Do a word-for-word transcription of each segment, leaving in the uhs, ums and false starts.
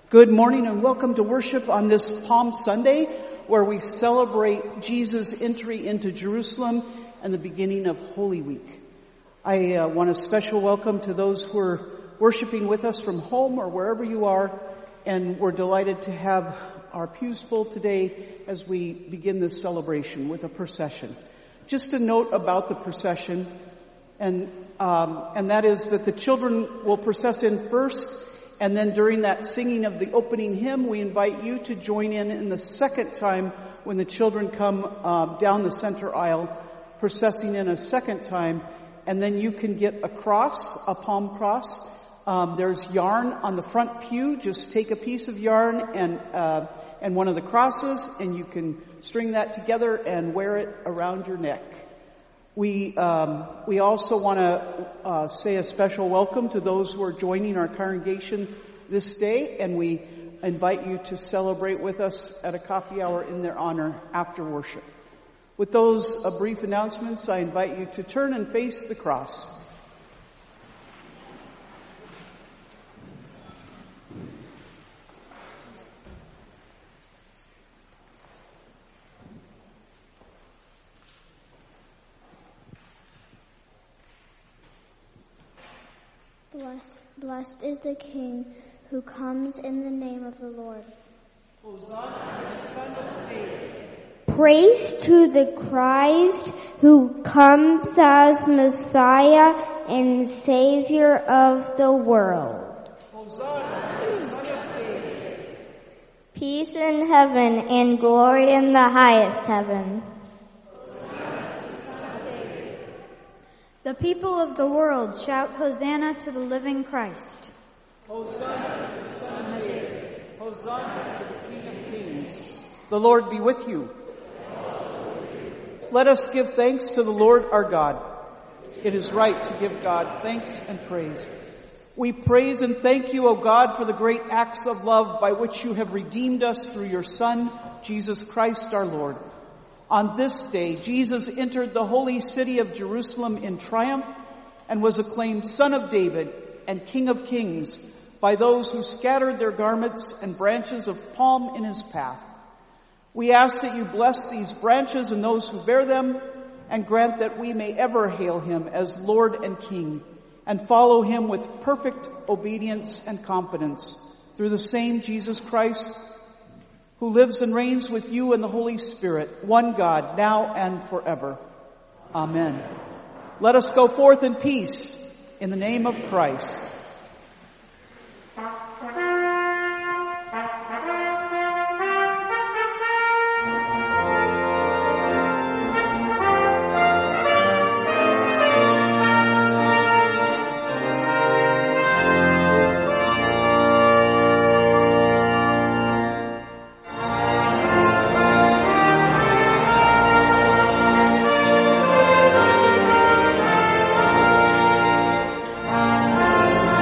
Good morning and welcome to worship on this Palm Sunday, where we celebrate Jesus' entry into Jerusalem and the beginning of Holy Week. I uh, want a special welcome to those who are worshiping with us from home or wherever you are, and we're delighted to have our pews full today as we begin this celebration with a procession. Just a note about the procession, and um, and that is that the children will process in first. And then during that singing of the opening hymn, we invite you to join in in the second time when the children come uh, down the center aisle, processing in a second time. And then you can get a cross, a palm cross. Um, there's yarn on the front pew. Just take a piece of yarn and uh, and one of the crosses, and you can string that together and wear it around your neck. We um, we also want to uh, say a special welcome to those who are joining our congregation this day, and we invite you to celebrate with us at a coffee hour in their honor after worship. With those uh, brief announcements, I invite you to turn and face the cross. Blessed, blessed is the King who comes in the name of the Lord. Hosanna, the Son of David. Praise to the Christ who comes as Messiah and Savior of the world. Hosanna, the Son of David. Peace in heaven and glory in the highest heaven. The people of the world shout Hosanna to the living Christ. Hosanna to the Son of David. Hosanna to the King of Kings. The Lord be with you. Let us give thanks to the Lord our God. It is right to give God thanks and praise. We praise and thank you, O God, for the great acts of love by which you have redeemed us through your Son, Jesus Christ our Lord. On this day, Jesus entered the holy city of Jerusalem in triumph and was acclaimed Son of David and King of Kings by those who scattered their garments and branches of palm in his path. We ask that you bless these branches and those who bear them, and grant that we may ever hail him as Lord and King and follow him with perfect obedience and confidence through the same Jesus Christ, who lives and reigns with you in the Holy Spirit, one God, now and forever. Amen. Let us go forth in peace in the name of Christ. Amen.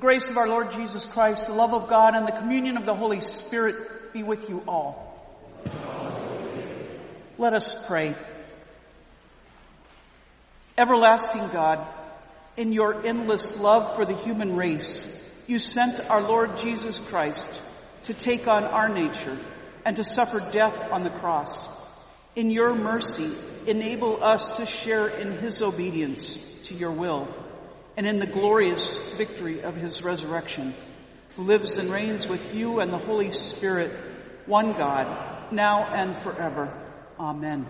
grace of our Lord Jesus Christ, the love of God, and the communion of the Holy Spirit be with you all. Let us pray. Everlasting God, in your endless love for the human race, you sent our Lord Jesus Christ to take on our nature and to suffer death on the cross. In your mercy, enable us to share in his obedience to your will and in the glorious victory of his resurrection, who lives and reigns with you and the Holy Spirit, one God, now and forever. Amen.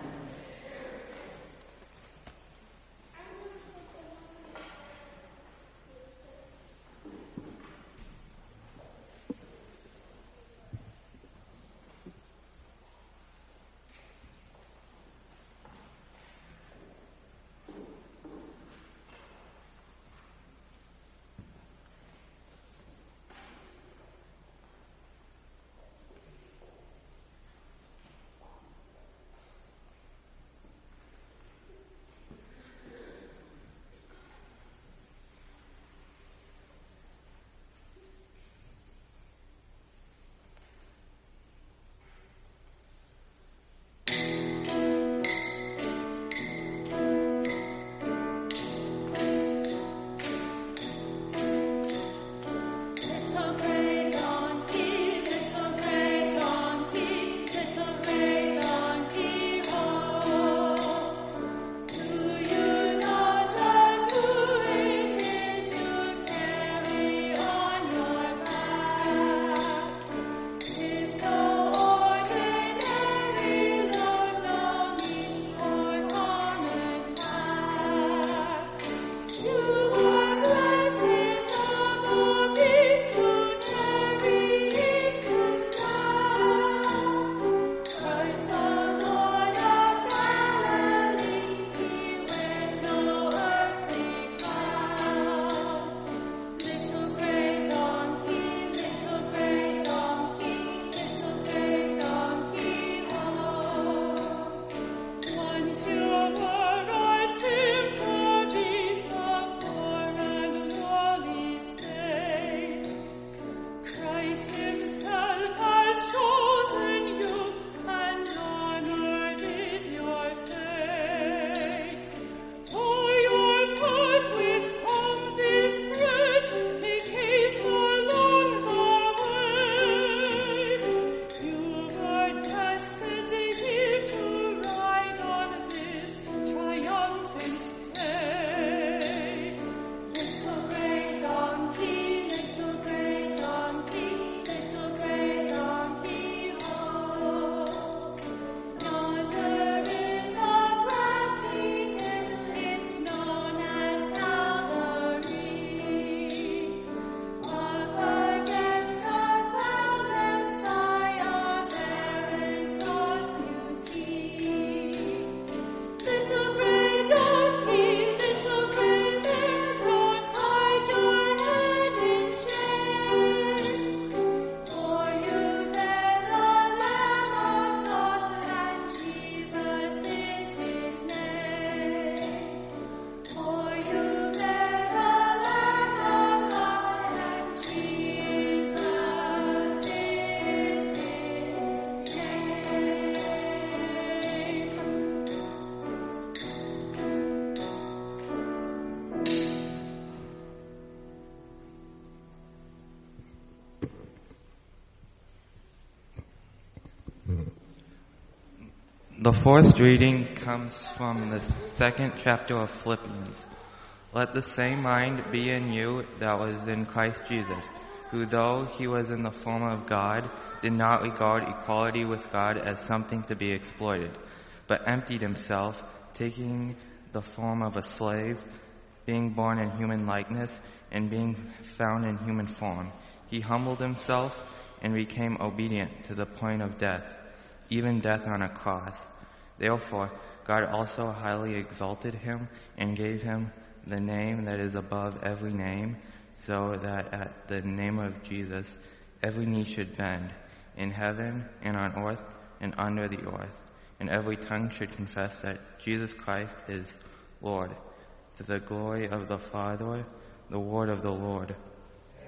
The fourth reading comes from the second chapter of Philippians. Let the same mind be in you that was in Christ Jesus, who though he was in the form of God, did not regard equality with God as something to be exploited, but emptied himself, taking the form of a slave, being born in human likeness, and being found in human form. He humbled himself and became obedient to the point of death, even death on a cross. Therefore, God also highly exalted him and gave him the name that is above every name, so that at the name of Jesus every knee should bend, in heaven and on earth and under the earth, and every tongue should confess that Jesus Christ is Lord, to the glory of the Father. The word of the Lord.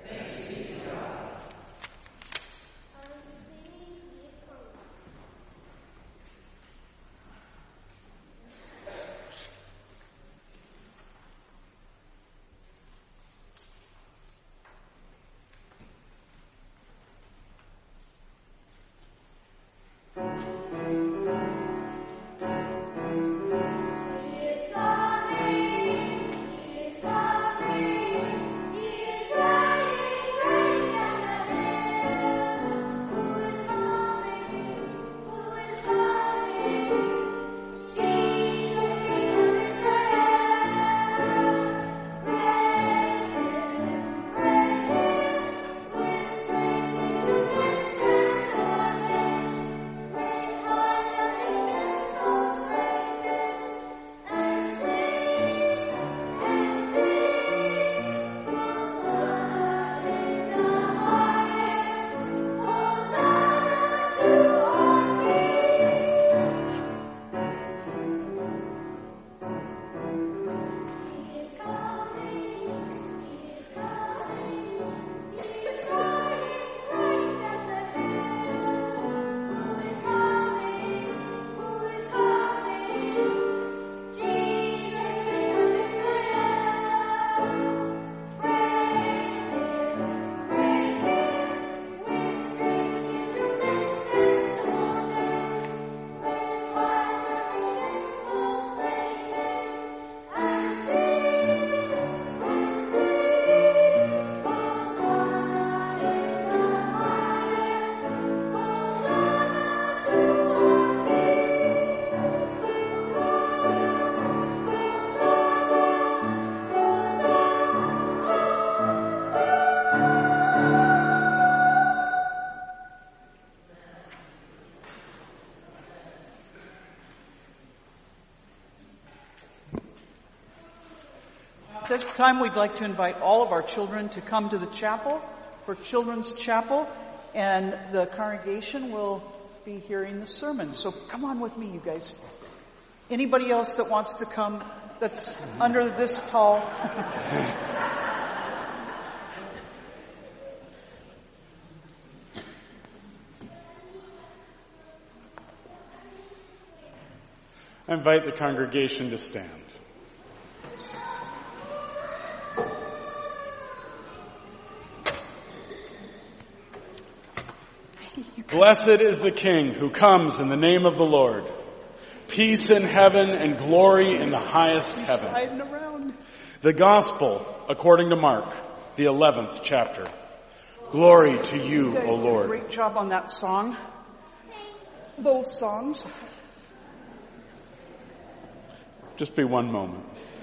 At this time, we'd like to invite all of our children to come to the chapel for Children's Chapel, and the congregation will be hearing the sermon. So come on with me, you guys. Anybody else that wants to come that's under this tall? I invite the congregation to stand. Blessed is the King who comes in the name of the Lord. Peace in heaven and glory in the highest heaven. Hiding around. The Gospel according to Mark, the eleventh chapter. Glory to you, you guys O Lord. Did a great job on that song. Both songs. Just be one moment.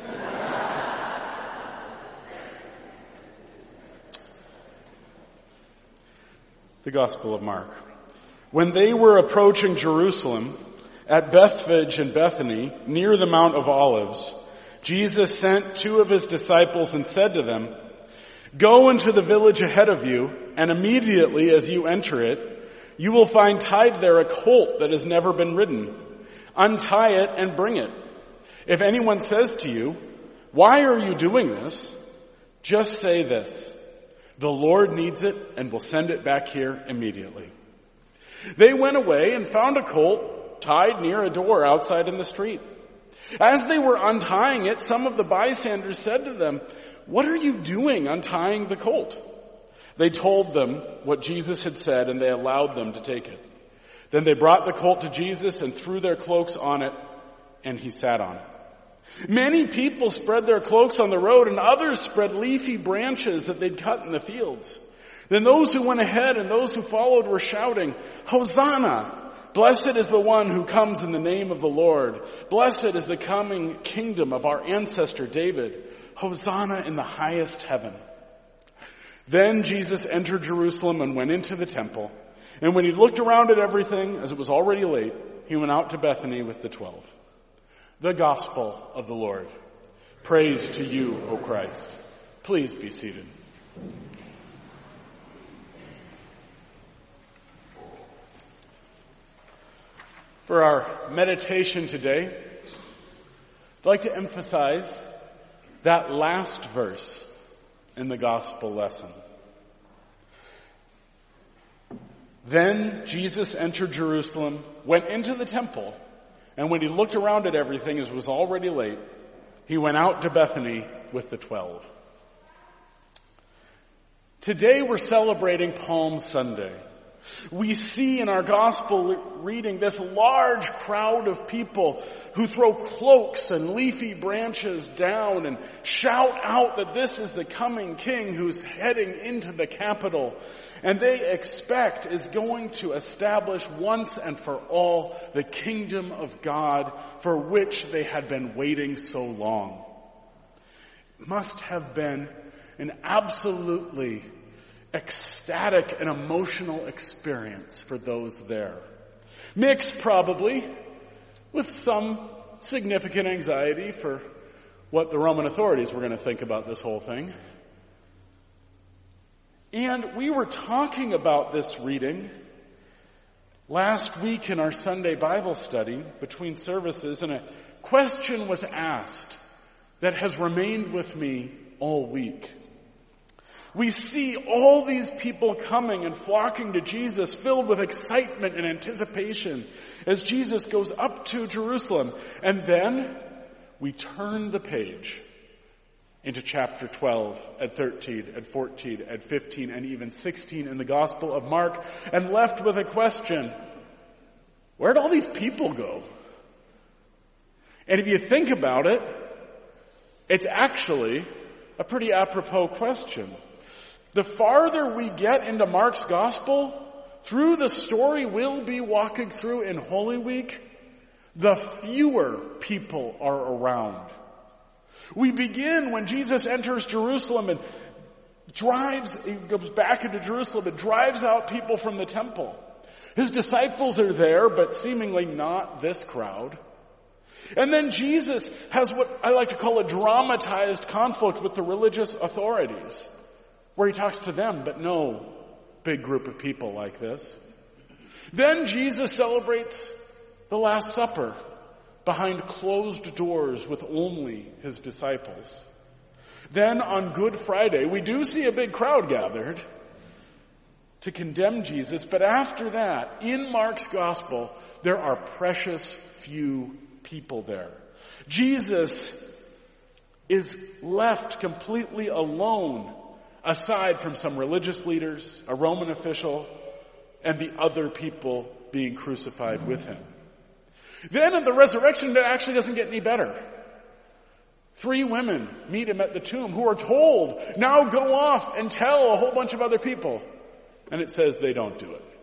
The Gospel of Mark. When they were approaching Jerusalem, at Bethphage and Bethany, near the Mount of Olives, Jesus sent two of his disciples and said to them, "Go into the village ahead of you, and immediately as you enter it, you will find tied there a colt that has never been ridden. Untie it and bring it. If anyone says to you, 'Why are you doing this?' just say this, 'The Lord needs it and will send it back here immediately.'" They went away and found a colt tied near a door outside in the street. As they were untying it, some of the bystanders said to them, "What are you doing untying the colt?" They told them what Jesus had said, and they allowed them to take it. Then they brought the colt to Jesus and threw their cloaks on it, and he sat on it. Many people spread their cloaks on the road, and others spread leafy branches that they'd cut in the fields. Then those who went ahead and those who followed were shouting, "Hosanna! Blessed is the one who comes in the name of the Lord. Blessed is the coming kingdom of our ancestor David. Hosanna in the highest heaven." Then Jesus entered Jerusalem and went into the temple. And when he looked around at everything, as it was already late, he went out to Bethany with the twelve. The Gospel of the Lord. Praise to you, O Christ. Please be seated. For our meditation today, I'd like to emphasize that last verse in the gospel lesson. Then Jesus entered Jerusalem, went into the temple, and when he looked around at everything as it was already late, he went out to Bethany with the twelve. Today we're celebrating Palm Sunday. We see in our gospel reading this large crowd of people who throw cloaks and leafy branches down and shout out that this is the coming king who's heading into the capital. And they expect is going to establish once and for all the kingdom of God for which they had been waiting so long. It must have been an absolutely ecstatic and emotional experience for those there. Mixed probably with some significant anxiety for what the Roman authorities were going to think about this whole thing. And we were talking about this reading last week in our Sunday Bible study between services, and a question was asked that has remained with me all week. We see all these people coming and flocking to Jesus, filled with excitement and anticipation as Jesus goes up to Jerusalem. And then we turn the page into chapter twelve and thirteen and fourteen and fifteen and even sixteen in the Gospel of Mark, and left with a question: where'd all these people go? And if you think about it, it's actually a pretty apropos question. The farther we get into Mark's Gospel, through the story we'll be walking through in Holy Week, the fewer people are around. We begin when Jesus enters Jerusalem and drives, he goes back into Jerusalem and drives out people from the temple. His disciples are there, but seemingly not this crowd. And then Jesus has what I like to call a dramatized conflict with the religious authorities, where he talks to them, but no big group of people like this. Then Jesus celebrates the Last Supper behind closed doors with only his disciples. Then on Good Friday, we do see a big crowd gathered to condemn Jesus, but after that, in Mark's Gospel, there are precious few people there. Jesus is left completely alone, aside from some religious leaders, a Roman official, and the other people being crucified with him. Then at the resurrection, it actually doesn't get any better. Three women meet him at the tomb who are told, now go off and tell a whole bunch of other people. And it says they don't do it.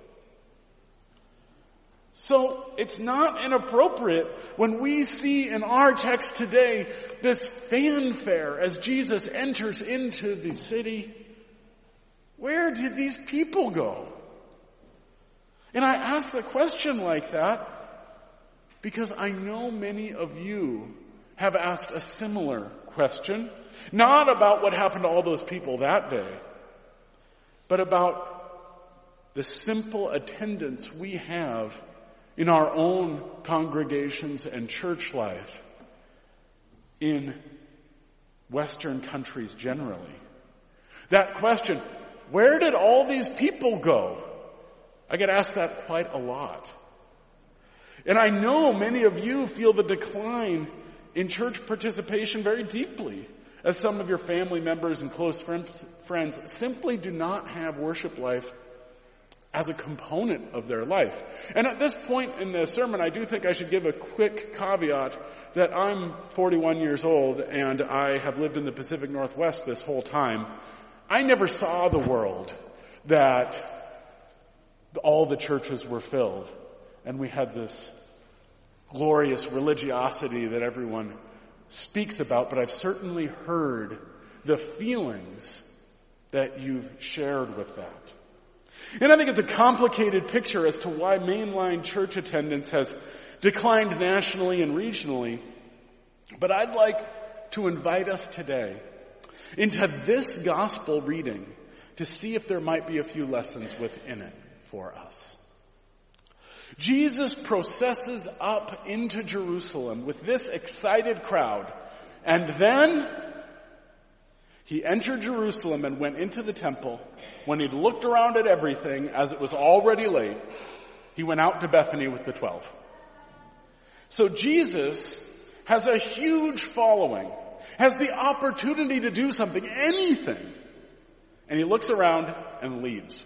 So it's not inappropriate when we see in our text today this fanfare as Jesus enters into the city. Where did these people go? And I ask the question like that because I know many of you have asked a similar question, not about what happened to all those people that day, but about the simple attendance we have in our own congregations and church life in Western countries generally. That question, where did all these people go? I get asked that quite a lot. And I know many of you feel the decline in church participation very deeply, as some of your family members and close friends simply do not have worship life as a component of their life. And at this point in the sermon, I do think I should give a quick caveat that I'm forty-one years old and I have lived in the Pacific Northwest this whole time. I never saw the world that all the churches were filled and we had this glorious religiosity that everyone speaks about, but I've certainly heard the feelings that you've shared with that. And I think it's a complicated picture as to why mainline church attendance has declined nationally and regionally. But I'd like to invite us today into this gospel reading to see if there might be a few lessons within it for us. Jesus processes up into Jerusalem with this excited crowd, and then He entered Jerusalem and went into the temple. When he'd looked around at everything, as it was already late, he went out to Bethany with the twelve. So Jesus has a huge following, has the opportunity to do something, anything, and he looks around and leaves.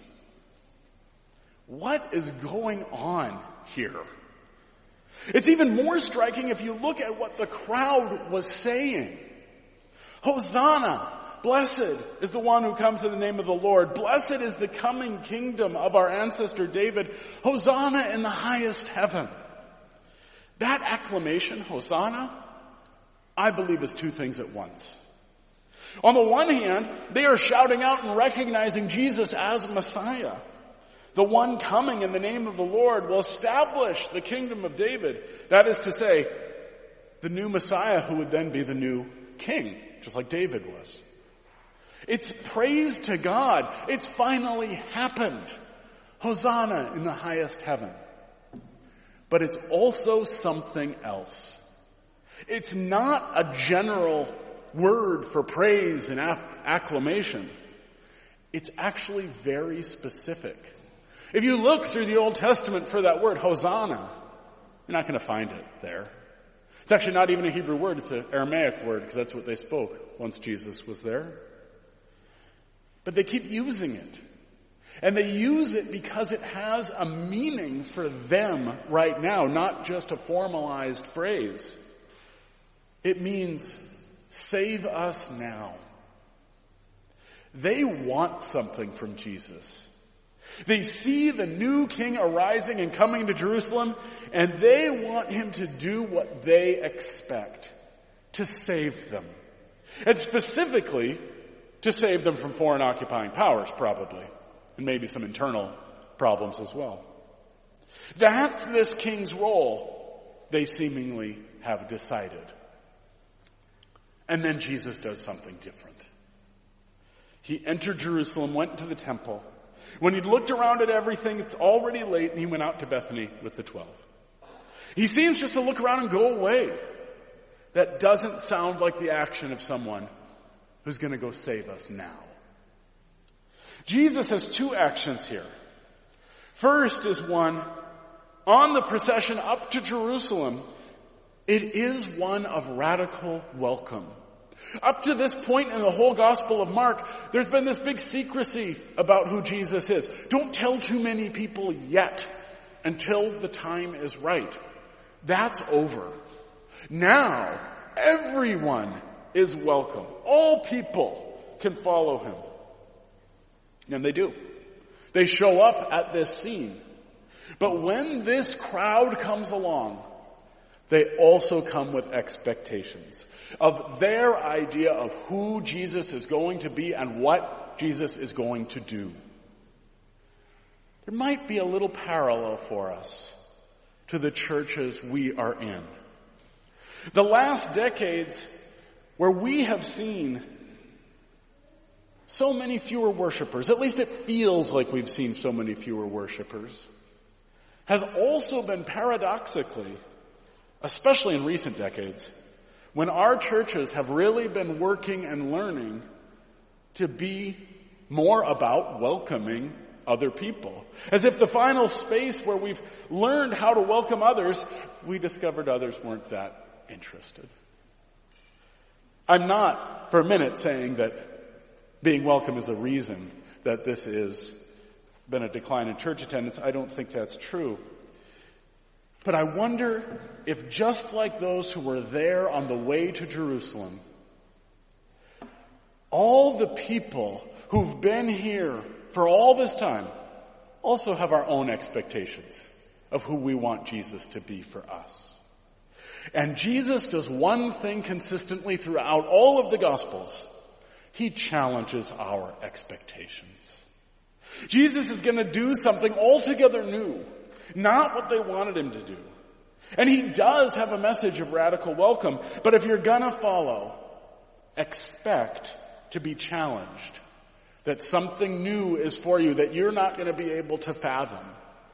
What is going on here? It's even more striking if you look at what the crowd was saying. Hosanna! Blessed is the one who comes in the name of the Lord. Blessed is the coming kingdom of our ancestor David. Hosanna in the highest heaven. That acclamation, Hosanna, I believe is two things at once. On the one hand, they are shouting out and recognizing Jesus as Messiah. The one coming in the name of the Lord will establish the kingdom of David. That is to say, the new Messiah who would then be the new king, just like David was. It's praise to God. It's finally happened. Hosanna in the highest heaven. But it's also something else. It's not a general word for praise and acclamation. It's actually very specific. If you look through the Old Testament for that word, Hosanna, you're not going to find it there. It's actually not even a Hebrew word. It's an Aramaic word because that's what they spoke once Jesus was there. But they keep using it. And they use it because it has a meaning for them right now, not just a formalized phrase. It means, save us now. They want something from Jesus. They see the new king arising and coming to Jerusalem, and they want him to do what they expect, to save them. And specifically, to save them from foreign occupying powers, probably. And maybe some internal problems as well. That's this king's role, they seemingly have decided. And then Jesus does something different. He entered Jerusalem, went to the temple. When he'd looked around at everything, it's already late, and he went out to Bethany with the twelve. He seems just to look around and go away. That doesn't sound like the action of someone who's going to go save us now. Jesus has two actions here. First is one, on the procession up to Jerusalem, it is one of radical welcome. Up to this point in the whole Gospel of Mark, there's been this big secrecy about who Jesus is. Don't tell too many people yet until the time is right. That's over. Now, everyone is welcome. All people can follow him. And they do. They show up at this scene. But when this crowd comes along, they also come with expectations of their idea of who Jesus is going to be and what Jesus is going to do. There might be a little parallel for us to the churches we are in. The last decades where we have seen so many fewer worshipers, at least it feels like we've seen so many fewer worshipers, has also been paradoxically, especially in recent decades, when our churches have really been working and learning to be more about welcoming other people. As if the final space where we've learned how to welcome others, we discovered others weren't that interested. I'm not for a minute saying that being welcome is a reason that this has been a decline in church attendance. I don't think that's true. But I wonder if just like those who were there on the way to Jerusalem, all the people who've been here for all this time also have our own expectations of who we want Jesus to be for us. And Jesus does one thing consistently throughout all of the Gospels. He challenges our expectations. Jesus is going to do something altogether new, not what they wanted him to do. And he does have a message of radical welcome, but if you're going to follow, expect to be challenged, that something new is for you that you're not going to be able to fathom.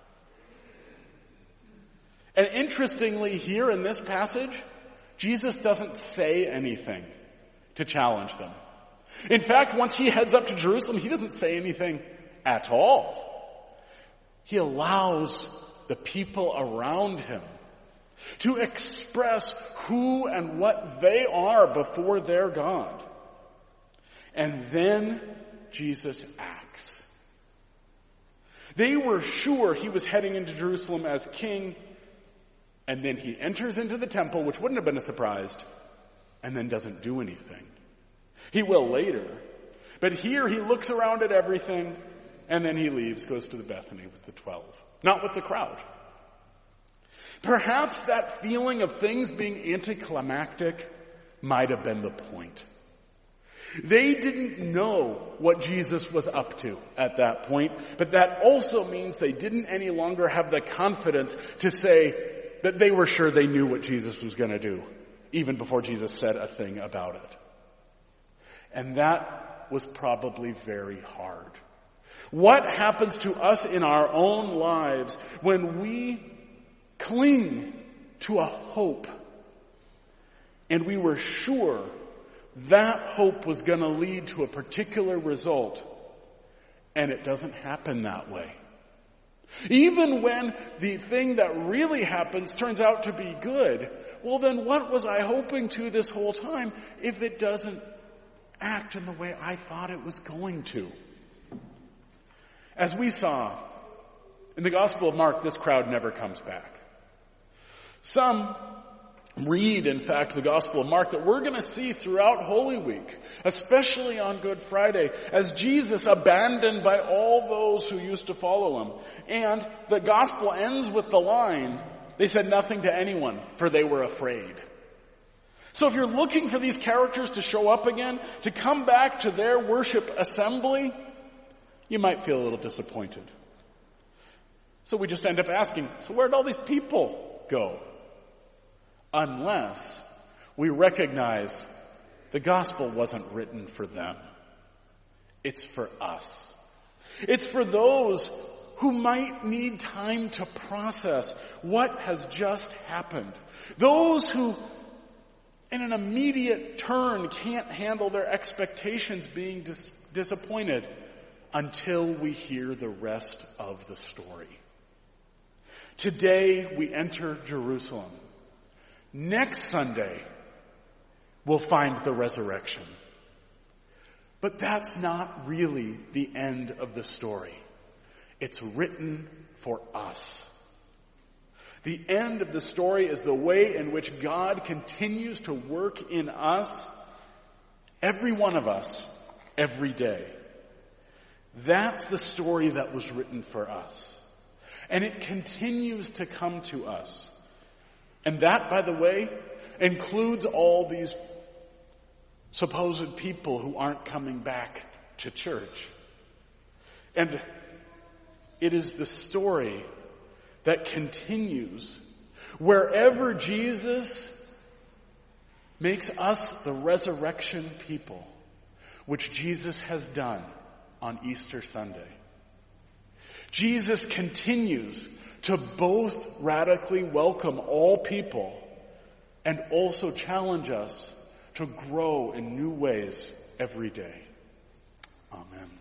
And interestingly, here in this passage, Jesus doesn't say anything to challenge them. In fact, once he heads up to Jerusalem, he doesn't say anything at all. He allows the people around him to express who and what they are before their God. And then Jesus acts. They were sure he was heading into Jerusalem as king, and then he enters into the temple, which wouldn't have been a surprise, and then doesn't do anything. He will later. But here he looks around at everything, and then he leaves, goes to the Bethany with the twelve. Not with the crowd. Perhaps that feeling of things being anticlimactic might have been the point. They didn't know what Jesus was up to at that point, but that also means they didn't any longer have the confidence to say that they were sure they knew what Jesus was going to do, even before Jesus said a thing about it. And that was probably very hard. What happens to us in our own lives when we cling to a hope and we were sure that hope was going to lead to a particular result, and it doesn't happen that way? Even when the thing that really happens turns out to be good, well then what was I hoping to this whole time if it doesn't act in the way I thought it was going to? As we saw in the Gospel of Mark, this crowd never comes back. Some read, in fact, the Gospel of Mark that we're going to see throughout Holy Week, especially on Good Friday, as Jesus abandoned by all those who used to follow him. And the Gospel ends with the line, they said nothing to anyone, for they were afraid. So if you're looking for these characters to show up again, to come back to their worship assembly, you might feel a little disappointed. So we just end up asking, so where'd all these people go? Unless we recognize the gospel wasn't written for them. It's for us. It's for those who might need time to process what has just happened. Those who, in an immediate turn, can't handle their expectations being dis- disappointed until we hear the rest of the story. Today we enter Jerusalem. Next Sunday, we'll find the resurrection. But that's not really the end of the story. It's written for us. The end of the story is the way in which God continues to work in us, every one of us, every day. That's the story that was written for us. And it continues to come to us. And that, by the way, includes all these supposed people who aren't coming back to church. And it is the story that continues wherever Jesus makes us the resurrection people, which Jesus has done on Easter Sunday. Jesus continues to both radically welcome all people and also challenge us to grow in new ways every day. Amen.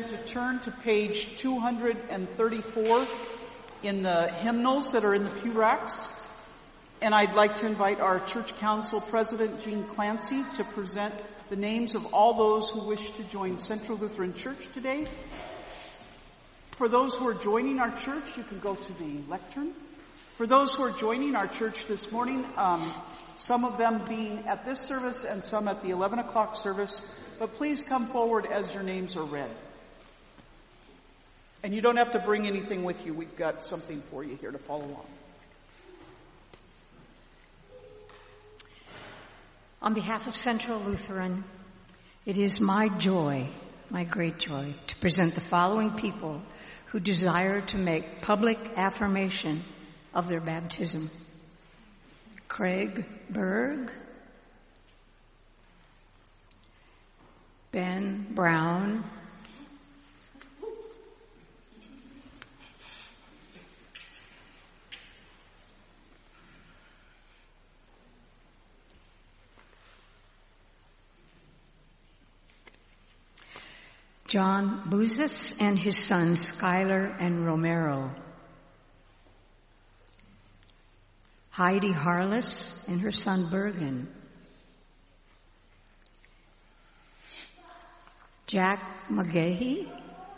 to turn to page two hundred thirty-four in the hymnals that are in the pew racks. And I'd like to invite our church council president, Jean Clancy, to present the names of all those who wish to join Central Lutheran Church today. For those who are joining our church, you can go to the lectern. For those who are joining our church this morning, um, some of them being at this service and some at the eleven o'clock service, but please come forward as your names are read. And you don't have to bring anything with you. We've got something for you here to follow along. On behalf of Central Lutheran, it is my joy, my great joy, to present the following people who desire to make public affirmation of their baptism. Craig Berg, Ben Brown, John Buzis and his sons Skylar and Romero, Heidi Harless and her son Bergen, Jack McGahee,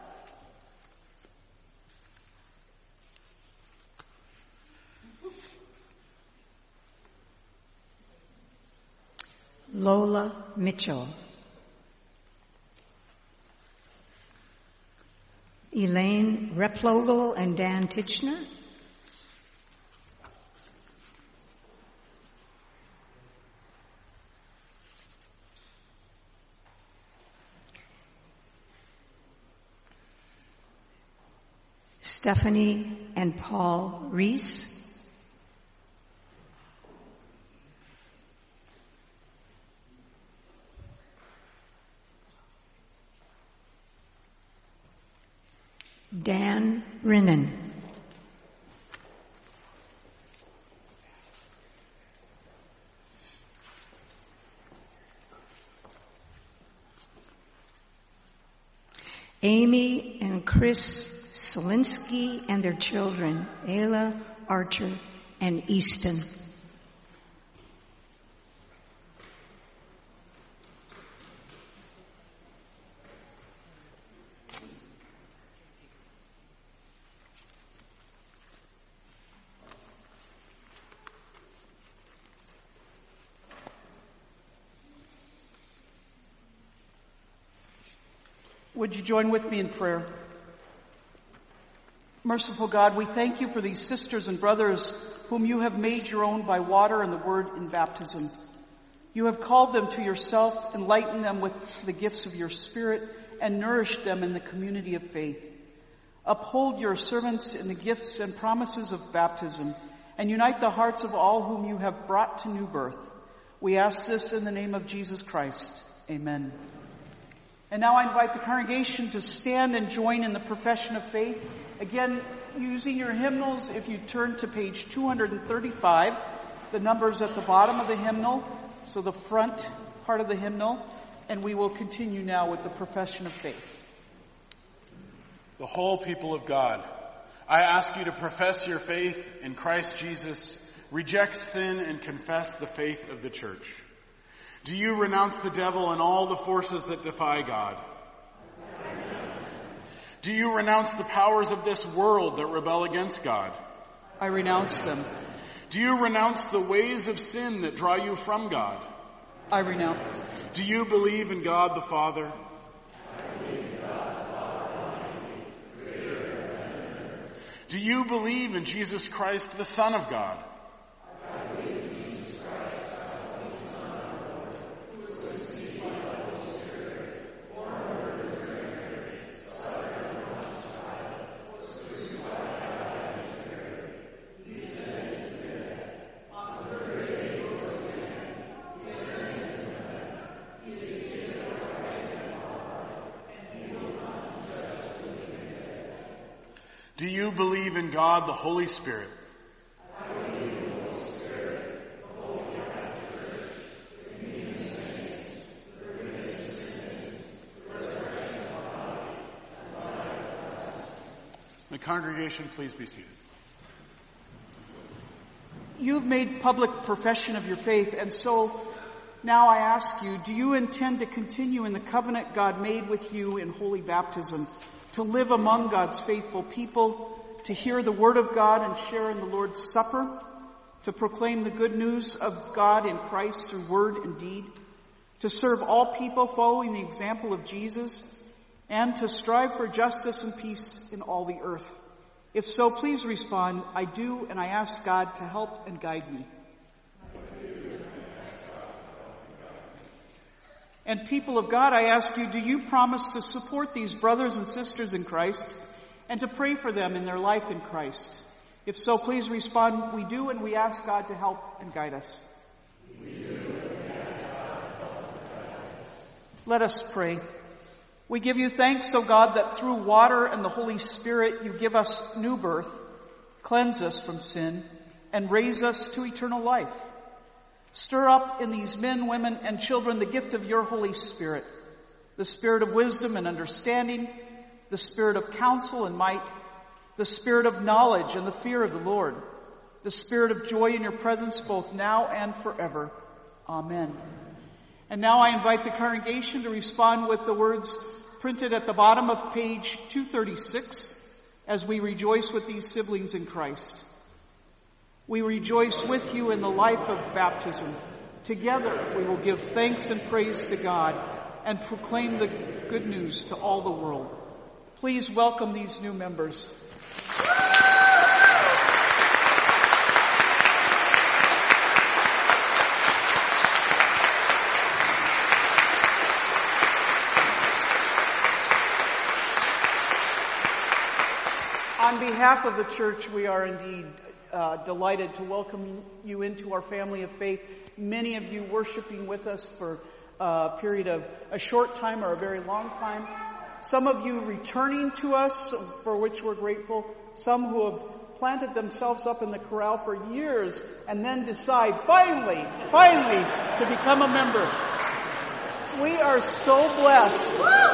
Lola Mitchell, Elaine Replogle and Dan Titchener, Stephanie and Paul Reese, Dan Rinnan, Amy and Chris Solinsky and their children, Ayla, Archer, and Easton. Would you join with me in prayer? Merciful God, we thank you for these sisters and brothers whom you have made your own by water and the word in baptism. You have called them to yourself, enlightened them with the gifts of your Spirit, and nourished them in the community of faith. Uphold your servants in the gifts and promises of baptism, and unite the hearts of all whom you have brought to new birth. We ask this in the name of Jesus Christ. Amen. And now I invite the congregation to stand and join in the profession of faith. Again, using your hymnals, if you turn to page two hundred thirty-five, the number's at the bottom of the hymnal, so the front part of the hymnal, and we will continue now with the profession of faith. The whole people of God, I ask you to profess your faith in Christ Jesus, reject sin, and confess the faith of the church. Do you renounce the devil and all the forces that defy God? Do you renounce the powers of this world that rebel against God? I renounce them. Do you renounce the ways of sin that draw you from God? I renounce. Do you believe in God the Father? I believe in God the Father Almighty, creator of heaven and earth. Do you believe in Jesus Christ, the Son of God? I believe in Jesus Christ, the Holy Son of the Lord, who was conceived by the Holy Spirit, born of the Virgin Mary, suffered under Pontius Pilate, was crucified, died, and was buried. He descended into the dead. On the third day he rose again. He ascended into heaven. He is seated at the right hand of God, and he will come to judge the living and the dead. Do you believe in God the Holy Spirit? I believe in the Holy Spirit, the Holy Catholic Church, the communion of saints, the forgiveness of sins, the resurrection of the body, and The congregation, please be seated. You've made public profession of your faith, and so now I ask you, do you intend to continue in the covenant God made with you in holy baptism, to live among God's faithful people, to hear the word of God and share in the Lord's Supper, to proclaim the good news of God in Christ through word and deed, to serve all people following the example of Jesus, and to strive for justice and peace in all the earth? If so, please respond, I do, and I ask God to help and guide me. And people of God, I ask you, do you promise to support these brothers and sisters in Christ and to pray for them in their life in Christ? If so, please respond, we do, and we ask God to help and guide us. We do, and we ask God to help and guide us. Let us pray. We give you thanks, O God, that through water and the Holy Spirit you give us new birth, cleanse us from sin, and raise us to eternal life. Stir up in these men, women, and children the gift of your Holy Spirit, the spirit of wisdom and understanding, the spirit of counsel and might, the spirit of knowledge and the fear of the Lord, the spirit of joy in your presence both now and forever. Amen. And now I invite the congregation to respond with the words printed at the bottom of page two thirty-six as we rejoice with these siblings in Christ. We rejoice with you in the life of baptism. Together we will give thanks and praise to God and proclaim the good news to all the world. Please welcome these new members. On behalf of the church, we are indeed uh, delighted to welcome you into our family of faith. Many of you worshiping with us for a period of a short time or a very long time. Some of you returning to us, for which we're grateful. Some who have planted themselves up in the corral for years and then decide finally, finally to become a member. We are so blessed.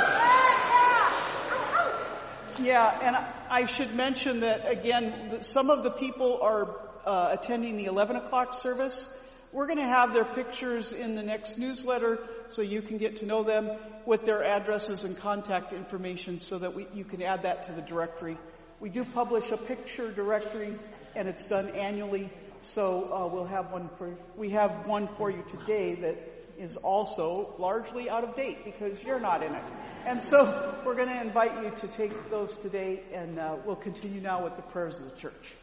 Yeah, and I should mention that, again, some of the people are uh, attending the eleven o'clock service. We're going to have their pictures in the next newsletter so you can get to know them with their addresses and contact information so that we, you can add that to the directory. We do publish a picture directory, and it's done annually, so uh, we'll have one for, we have one for you today that is also largely out of date because you're not in it. And so we're going to invite you to take those today, and uh, we'll continue now with the prayers of the church.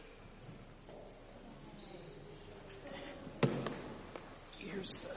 Here's the...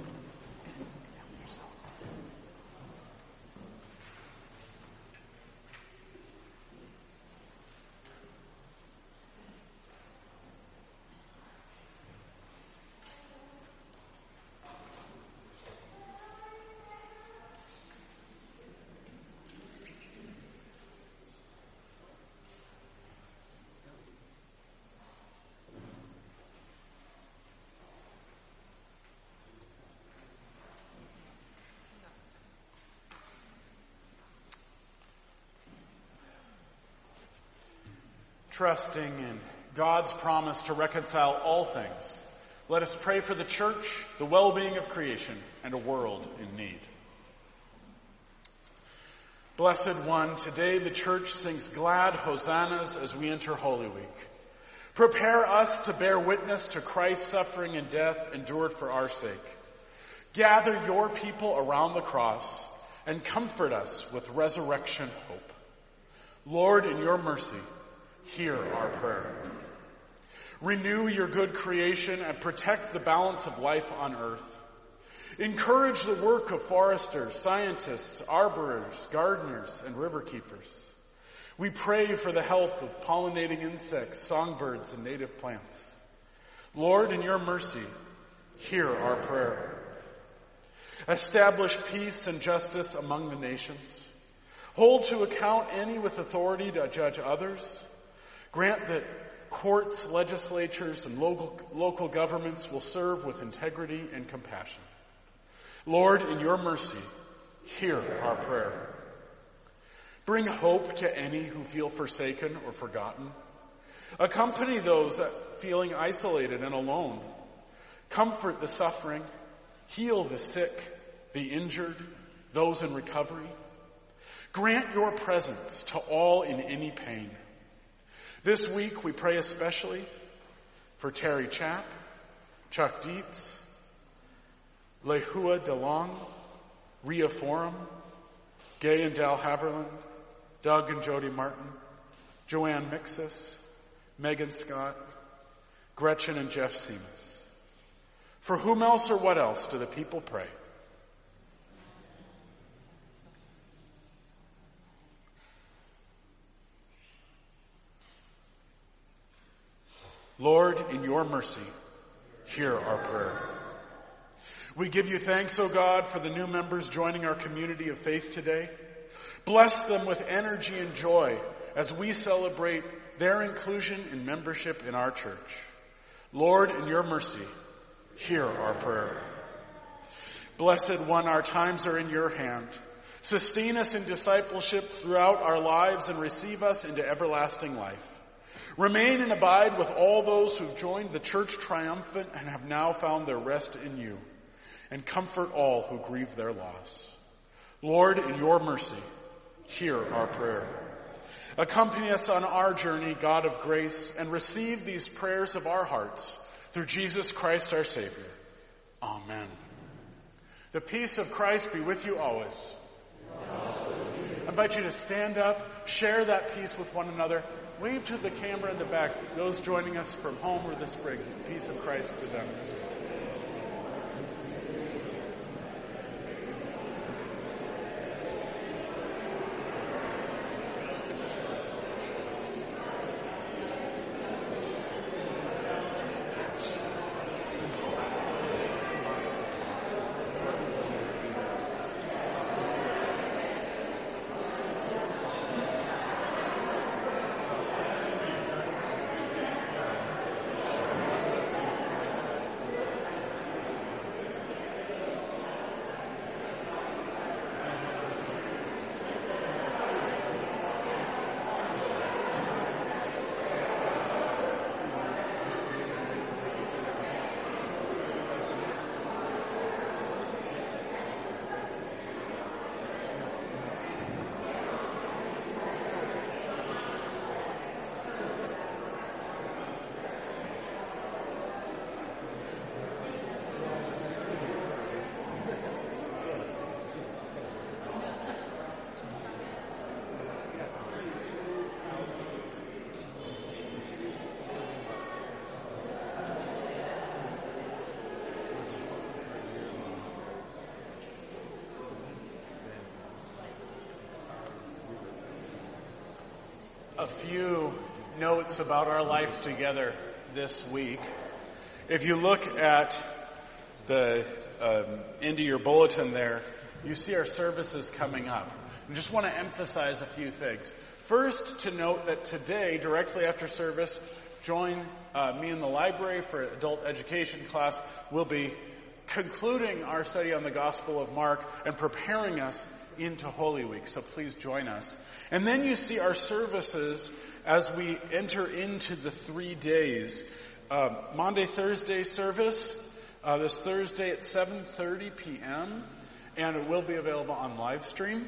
Trusting in God's promise to reconcile all things, let us pray for the church, the well-being of creation, and a world in need. Blessed One, today the church sings glad hosannas as we enter Holy Week. Prepare us to bear witness to Christ's suffering and death endured for our sake. Gather your people around the cross and comfort us with resurrection hope. Lord, in your mercy, hear our prayer. Renew your good creation and protect the balance of life on earth. Encourage the work of foresters, scientists, arborers, gardeners, and river keepers. We pray for the health of pollinating insects, songbirds, and native plants. Lord, in your mercy, hear our prayer. Establish peace and justice among the nations. Hold to account any with authority to judge others. Grant that courts, legislatures, and local, local governments will serve with integrity and compassion. Lord, in your mercy, hear our prayer. Bring hope to any who feel forsaken or forgotten. Accompany those feeling isolated and alone. Comfort the suffering. Heal the sick, the injured, those in recovery. Grant your presence to all in any pain. This week we pray especially for Terry Chapp, Chuck Dietz, Lehua DeLong, Rhea Forum, Gay and Dal Haverland, Doug and Jody Martin, Joanne Mixus, Megan Scott, Gretchen and Jeff Seamus. For whom else or what else do the people pray? Lord, in your mercy, hear our prayer. We give you thanks, O God, for the new members joining our community of faith today. Bless them with energy and joy as we celebrate their inclusion in membership in our church. Lord, in your mercy, hear our prayer. Blessed One, our times are in your hand. Sustain us in discipleship throughout our lives and receive us into everlasting life. Remain and abide with all those who've joined the church triumphant and have now found their rest in you. And comfort all who grieve their loss. Lord, in your mercy, hear our prayer. Accompany us on our journey, God of grace, and receive these prayers of our hearts through Jesus Christ our Savior. Amen. The peace of Christ be with you always. I invite you to stand up, share that peace with one another. Wave to the camera in the back, those joining us from home or the spring. The peace of Christ be with them as well. A few notes about our life together this week. If you look at the um, into your bulletin there, you see our services coming up. I just want to emphasize a few things. First, to note that today, directly after service, join uh, me in the library for adult education class. We'll be concluding our study on the Gospel of Mark and preparing us into Holy Week, so please join us. And then you see our services as we enter into the three days. Uh, Monday, Thursday service, uh, this Thursday at seven thirty p.m., and it will be available on live stream.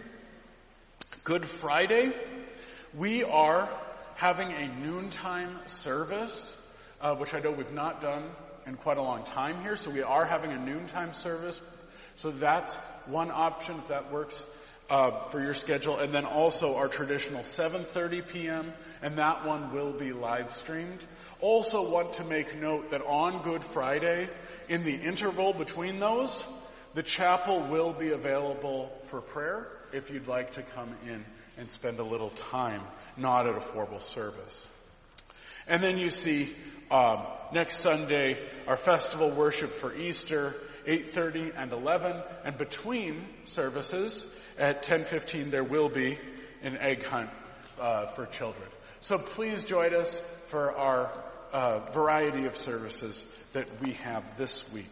Good Friday, we are having a noontime service, uh, which I know we've not done in quite a long time here, so we are having a noontime service. So that's one option if that works uh, for your schedule. And then also our traditional seven thirty p.m., and that one will be live streamed. Also want to make note that on Good Friday, in the interval between those, the chapel will be available for prayer if you'd like to come in and spend a little time, not at a formal service. And then you see um, next Sunday, our festival worship for Easter, eight thirty and eleven, and between services at ten fifteen there will be an egg hunt uh, for children. So please join us for our uh, variety of services that we have this week.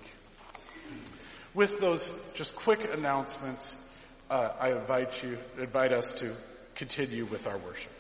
With those just quick announcements, uh, I invite you, invite us to continue with our worship.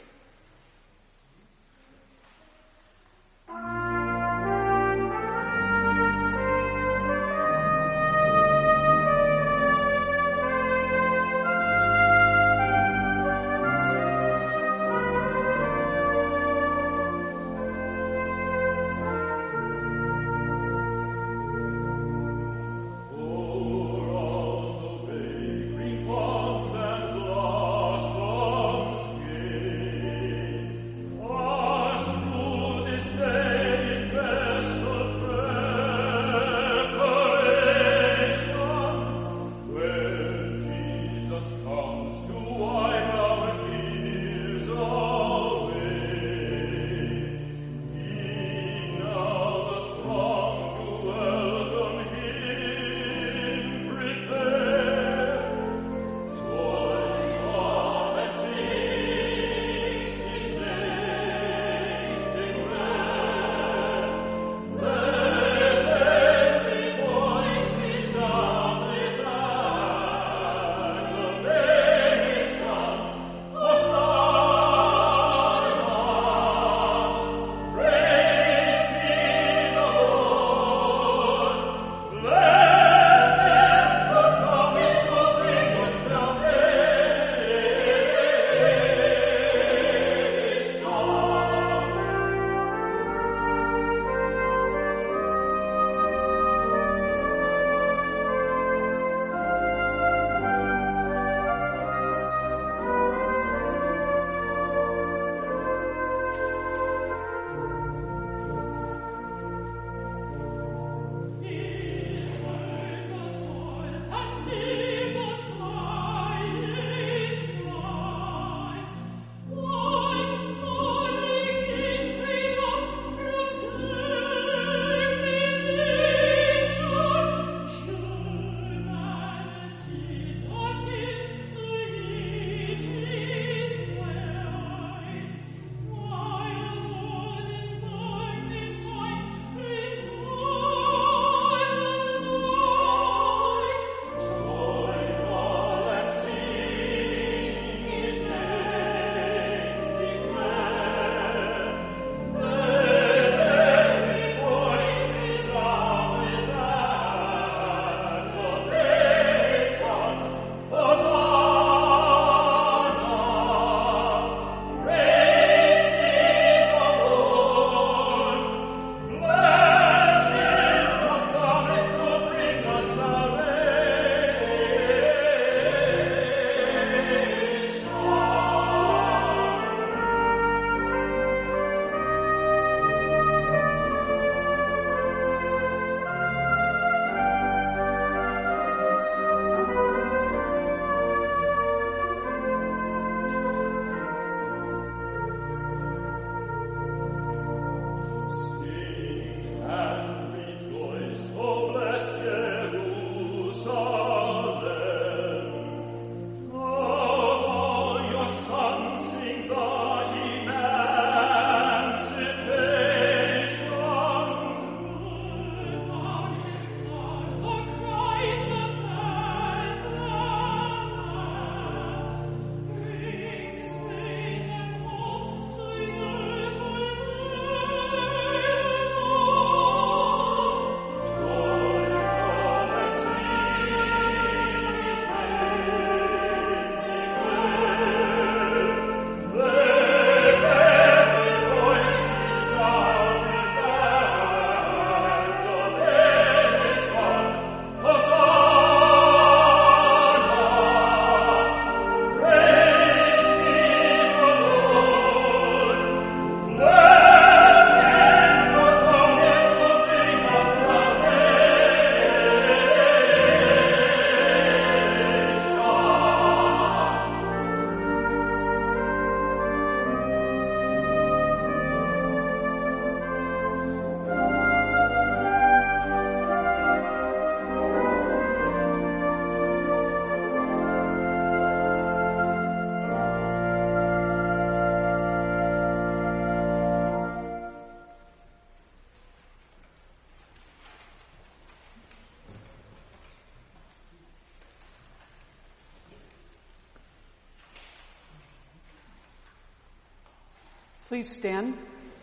Please stand.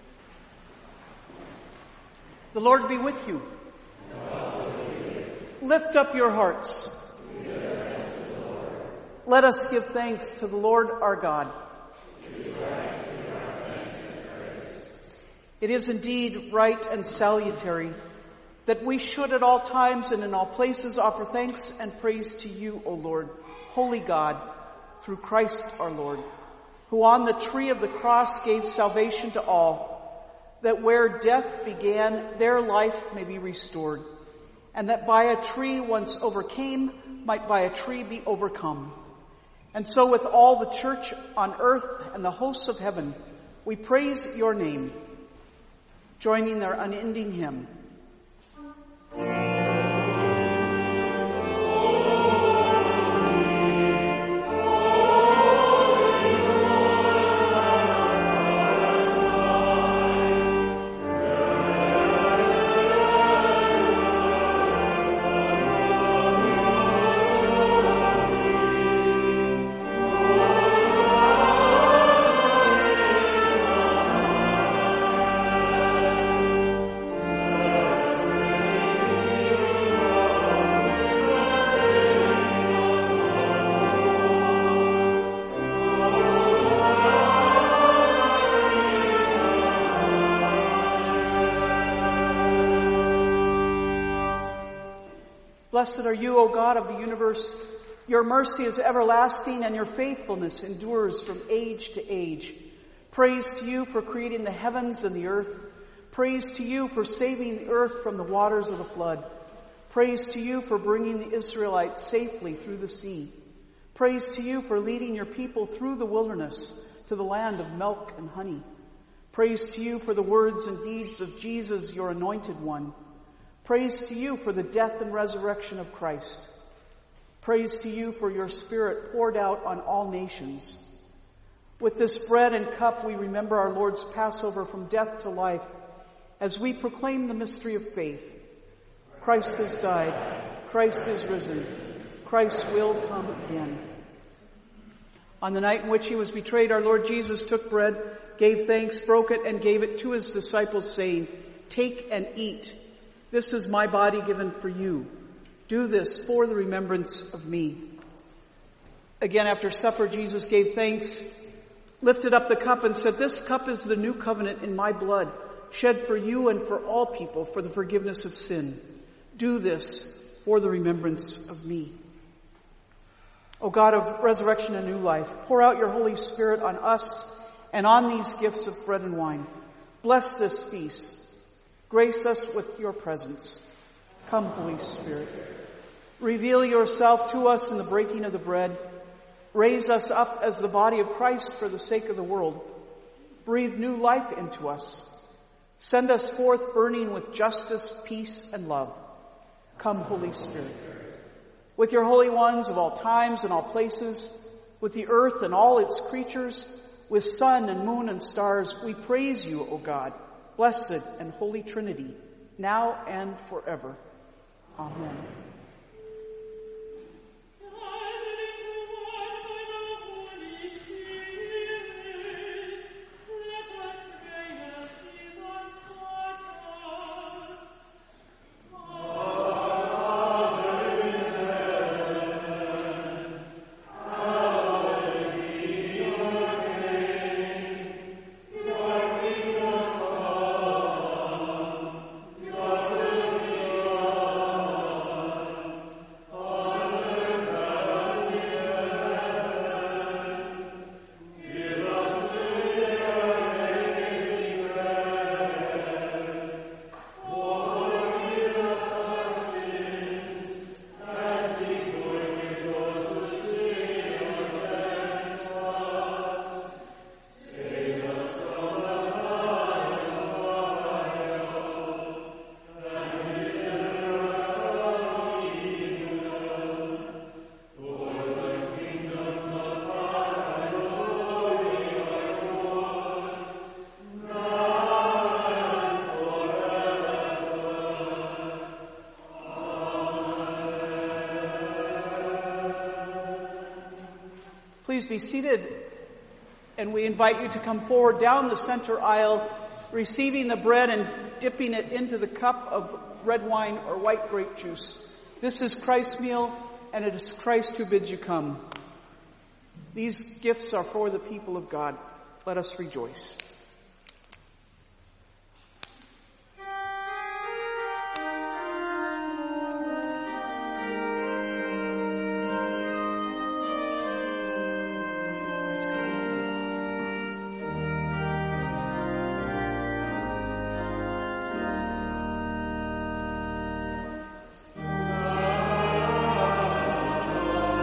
The Lord be with you. Lift up your hearts. Let us give thanks to the Lord our God. It is indeed right and salutary that we should at all times and in all places offer thanks and praise to you, O Lord, holy God, through Christ our Lord, who on the tree of the cross gave salvation to all, that where death began, there life may be restored, and that by a tree once overcame might by a tree be overcome. And so with all the church on earth and the hosts of heaven, we praise your name, joining their unending hymn. Blessed are you, O God of the universe. Your mercy is everlasting and your faithfulness endures from age to age. Praise to you for creating the heavens and the earth. Praise to you for saving the earth from the waters of the flood. Praise to you for bringing the Israelites safely through the sea. Praise to you for leading your people through the wilderness to the land of milk and honey. Praise to you for the words and deeds of Jesus, your anointed one. Praise to you for the death and resurrection of Christ. Praise to you for your Spirit poured out on all nations. With this bread and cup, we remember our Lord's Passover from death to life as we proclaim the mystery of faith. Christ has died. Christ is risen. Christ will come again. On the night in which he was betrayed, our Lord Jesus took bread, gave thanks, broke it, and gave it to his disciples, saying, "Take and eat. This is my body given for you. Do this for the remembrance of me." Again, after supper, Jesus gave thanks, lifted up the cup, and said, "This cup is the new covenant in my blood, shed for you and for all people for the forgiveness of sin. Do this for the remembrance of me." O God of resurrection and new life, pour out your Holy Spirit on us and on these gifts of bread and wine. Bless this feast. Grace us with your presence. Come, Holy Spirit. Reveal yourself to us in the breaking of the bread. Raise us up as the body of Christ for the sake of the world. Breathe new life into us. Send us forth burning with justice, peace, and love. Come, Holy Spirit. With your holy ones of all times and all places, with the earth and all its creatures, with sun and moon and stars, we praise you, O God, blessed and holy Trinity, now and forever. Amen. Please be seated. And we invite you to come forward down the center aisle, receiving the bread and dipping it into the cup of red wine or white grape juice. This is Christ's meal, and it is Christ who bids you come. These gifts are for the people of God. Let us rejoice.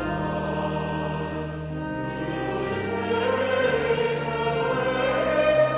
Amen.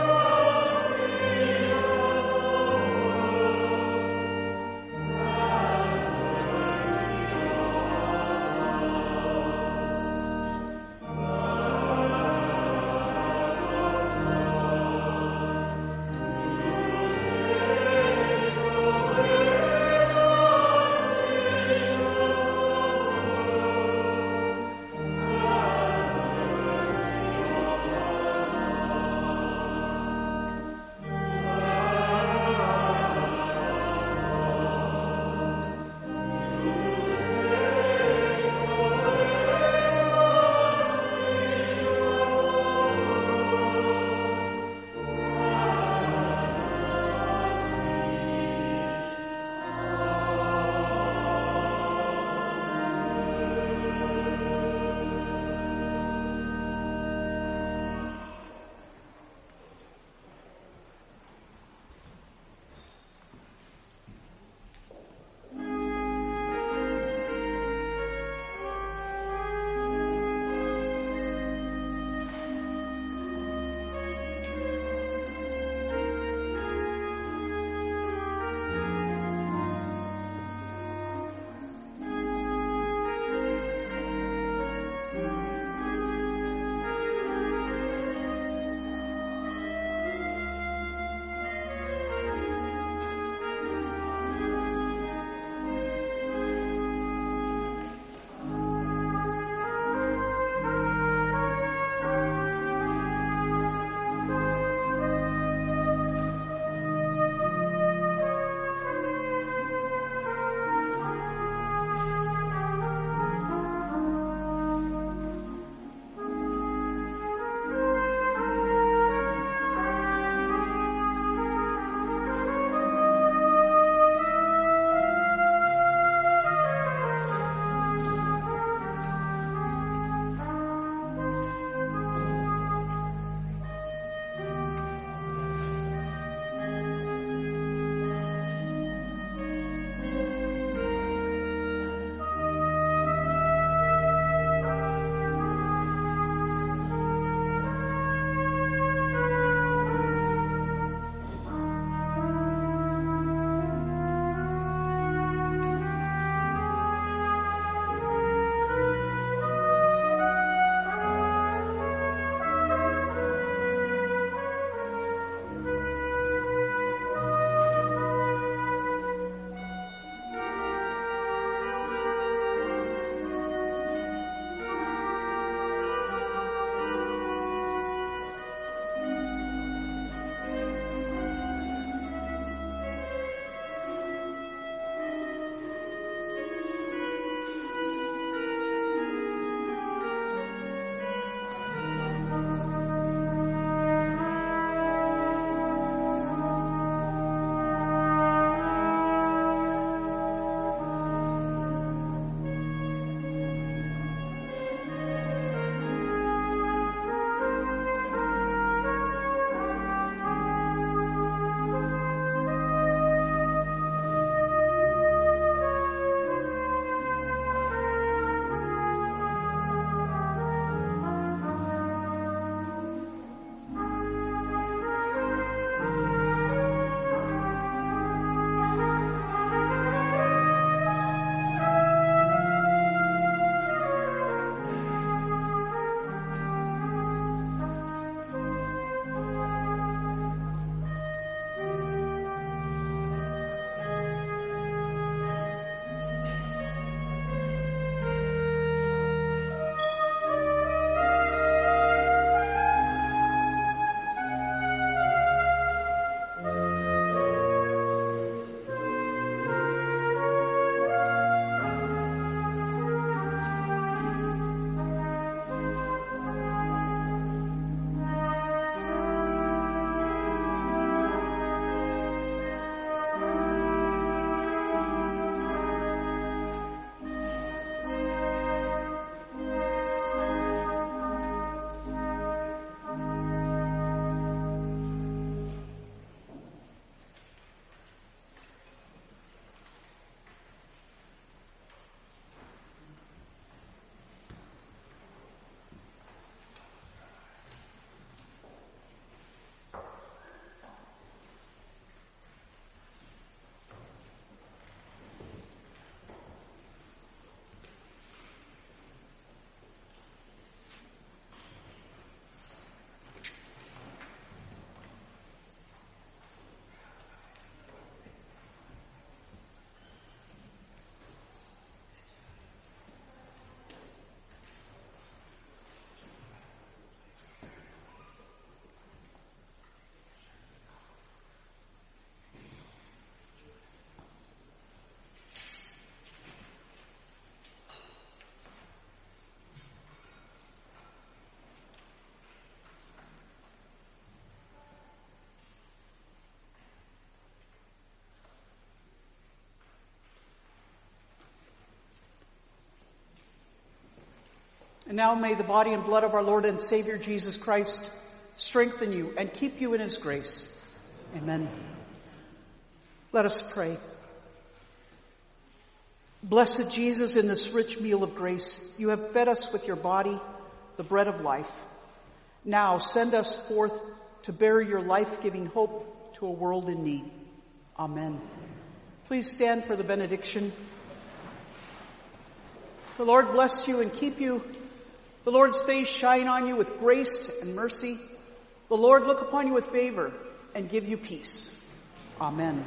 And now may the body and blood of our Lord and Savior Jesus Christ strengthen you and keep you in his grace. Amen. Let us pray. Blessed Jesus, in this rich meal of grace, you have fed us with your body, the bread of life. Now send us forth to bear your life-giving hope to a world in need. Amen. Please stand for the benediction. The Lord bless you and keep you. The Lord's face shine on you with grace and mercy. The Lord look upon you with favor and give you peace. Amen.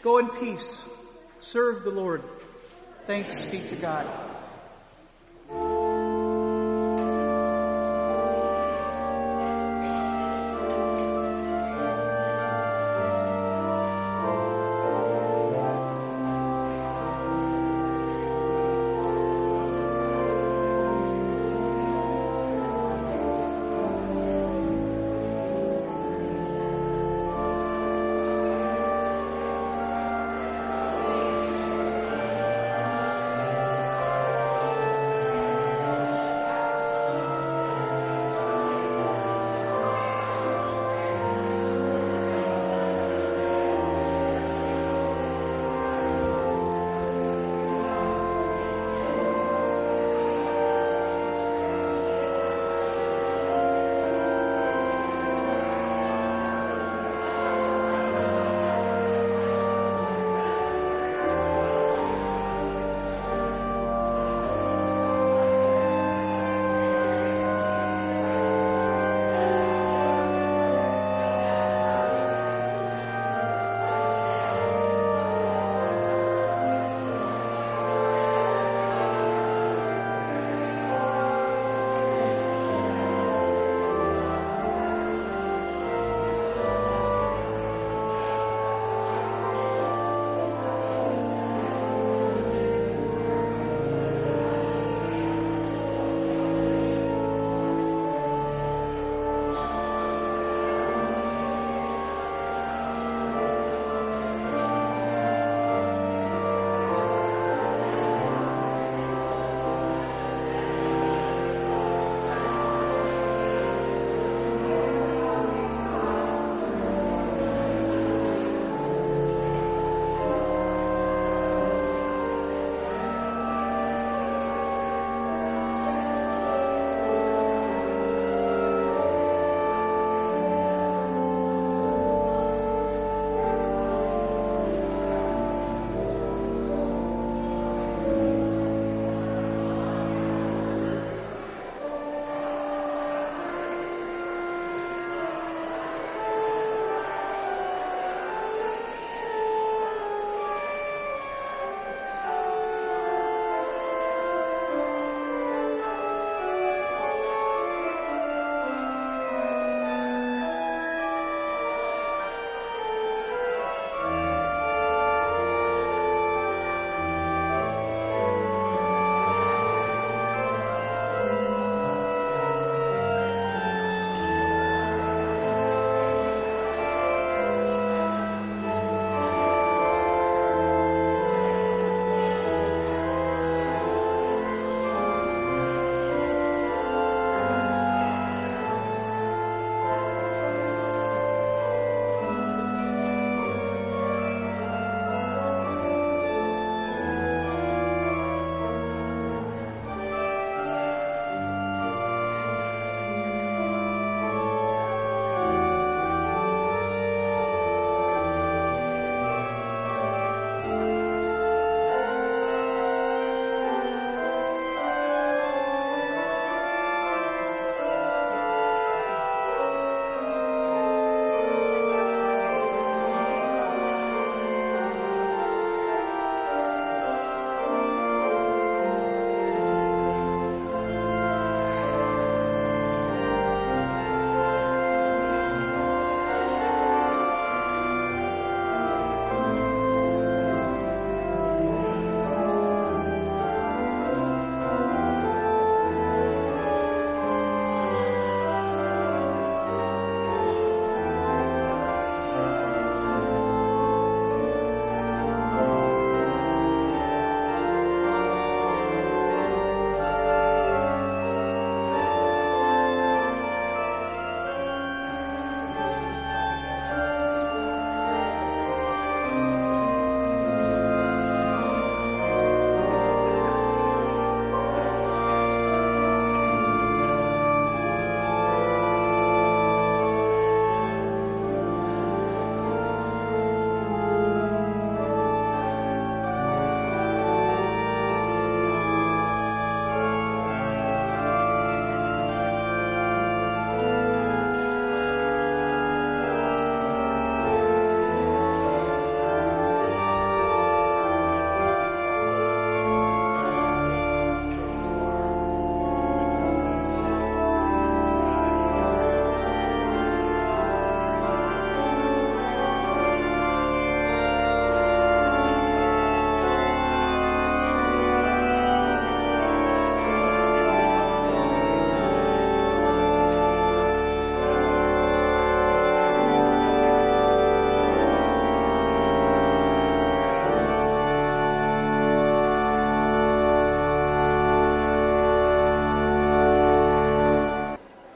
Go in peace. Serve the Lord. Thanks be to God.